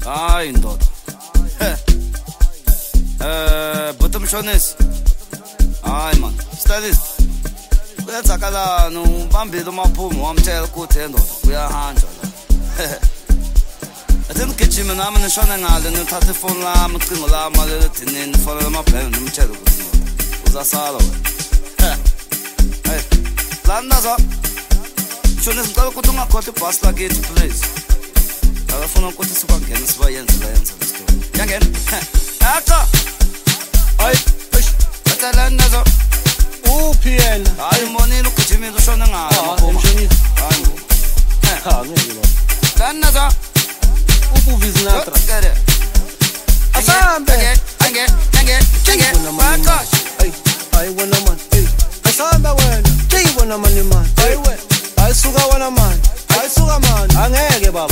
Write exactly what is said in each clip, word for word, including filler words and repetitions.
Hayi ndoda. Eh, buta mshonesi. Hayi man, studies. Uyazakala no bambile umaphumo wamtshela ukuthi ndoda uyahanjwa la. Atheni gijima nami nishona ngale ngithatha ifoni lami ucingo lami malethini fona lamabhele ngimtshela ukuthi uzasala wena. Hey. Lana za. Shona ngicela ukuthi ungakhohle ibus lakithi please. Akafuna ukuthi sikwangena sibayenze la yenze le story. Yangena. Aka. Ay, batalana za. Uphi yena? Hayi monile ukujimile ushona ngalo. Emshonisa. Hayi. Ha, ngeke lo. Lana za. Ubuvizi natra. Asambe. Ange, ange, ange. Baka. Ay, ay wena man. Ay. Asambe wena. Hey wena man man. Ay we. Ay suka wena man. Ay suka man. Angeke baba.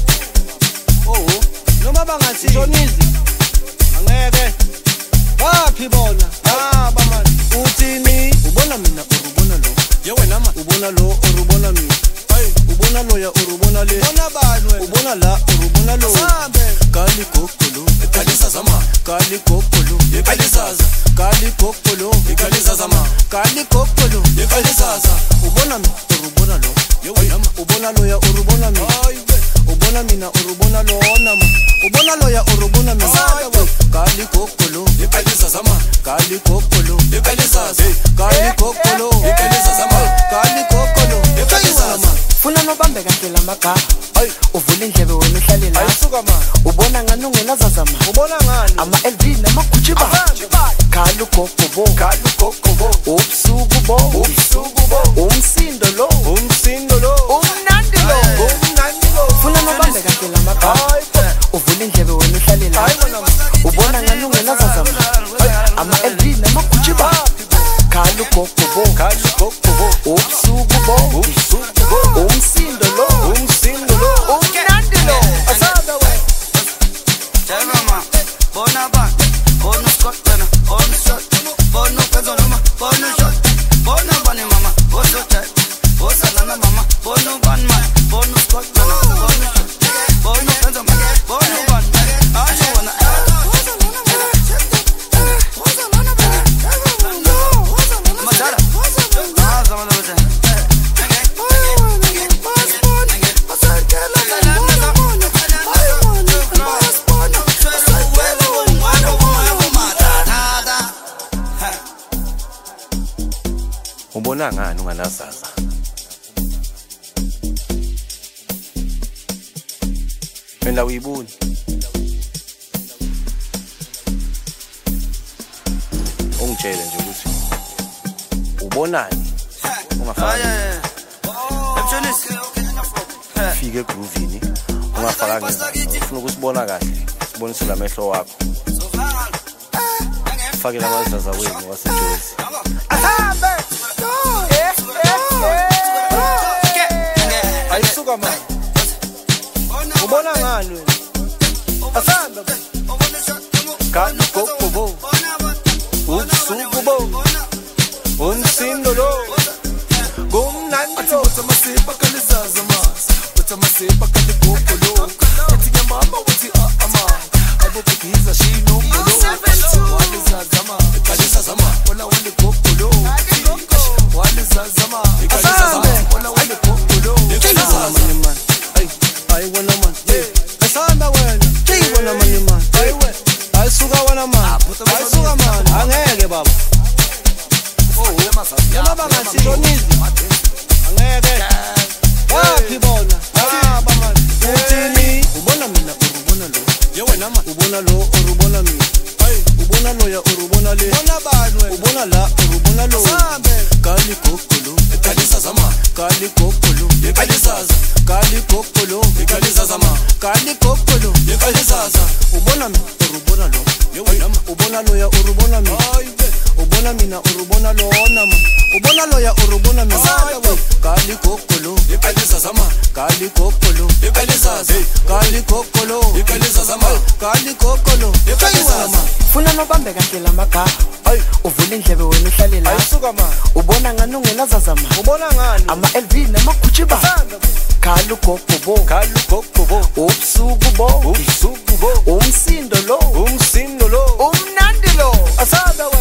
Oh, noma bangathi Shonizi. Angeke. Baphi bona? Ah, baman. Uthini? Ubona mina urubona lo. Ye wena ma. Ubona lo urubona mina. Ay, ubona lo ya urubona le. Ubona bani wena? Ubona la urubona lo. Sambe. Kali kokolo. Ekalisa zama. Kali kokolo. Ekalisaza. Kali kokolo. Ekalisaza zama. Kali kokolo. Ekalisaza. Ubona mi urubona lo. Ye wena ma. Ubona lo ya urubona mina. Ay we. Ubona mina urubona lo nama. Ubona lo ya urubona mina. Kali kokolo. Ekalisa zama. Kali kokolo. Ekalisaza. Kali kokolo. Ekalisaza zama. Kali kokolo. Ekalisaza. Funa nobambe kahle lamagaba. Ay, uvula indlebe wena uhlale la. Ayisuka man. Ubona ngani ungenazazama. Ubona ngani? Ama L V namagucci ba. Khala ugogobo. Khala ugogobo. Ubusuku bo. Ubusuku bo. Umsindo lo. Umsindo lo. Umnandi lo. Umnandi lo. Funa nobambe kahle lamagaba. Uvula indlebe wena uhlale la. Ubona ngani ungenazazama. Ama L V namagucci ba. Khala ugogobo. Khala ugogobo. Ubusuku bo. Ubusuku bo. Umsindo lo. Umsindo lo. Umnandi lo. Asabe wena. Tell mama, bona ba, bona skotana, bona shot, bona kazona, bona shot, bona bani mama, bona shot, bona lana mama, bona ban man, bona skotana, bona shot, bona kazona, bona ban. I just wanna. Madara, ah, zaman zaman. Ubona ngani unganazaza? Wena uyibuni? Ungitshele nje ukuthi ubonani? Ungafaka. Emshonisi. Fike egroovini. Ungafaka ngenza. Ufuna ukusibona kahle. Sibonise lamehlo wakho. Fake lamazaza wenu waseJozi. Ahambe. Ayisuka man. Ubona ngani wena? Asambe. Kali kokolo. Ubusuku bo. Umsindo lo. Gumnandi lo. What's my say bakalizaza mas. What's my say bakali kokolo. Ati mama wati ama. Abo kukiza shino molo. Walizaza ma. Kalizaza ma. Wala wale kokolo. Walizaza ma. Kalizaza ma. Wala wale kokolo. Kalizaza man. Ay, ay wana man. Asanda wena. Hey wana man man. Ay we. Ay suka wana man. Ay suka man. Angeke baba. Oh, noma bangathi Shonizi. Angeke. Baphi bona? Ah, baman. Uthini? Ubona mina urubona lo. Ye wena ma. Ubona lo urubona mina. Ay, ubona lo ya urubona le. Ubona bani wena? Ubona la urubona lo. Sambe. Kali kokolo. Ekalisaza ma. Kali kokolo. Ekalisaza. Kali kokolo. Ekalisaza ma. Kali kokolo. Ekalisaza. Ubona mina urubona lo. Ye wena ma. Ubona lo ya urubona mina. Ay we. Ubona mina urubona lo nama. Ubona lo ya urubona mina. Kali kokolo. Ekalisaza ma. Kali kokolo. Ekalisaza. Kali kokolo. Ekalisaza ma. Kali kokolo. Ekalisaza. Funa nobambe kahle lamagaba. Ay, uvula indlebe wena uhlale la. Ayisuka man. Ubona ngani ungenazazama. Ubona ngani? Ama L V namagucci ba. khala ugogo bo khala ugogo bo ubusuku bo ubusuku bo umsindo lo umsindo lo umnandi lo asanda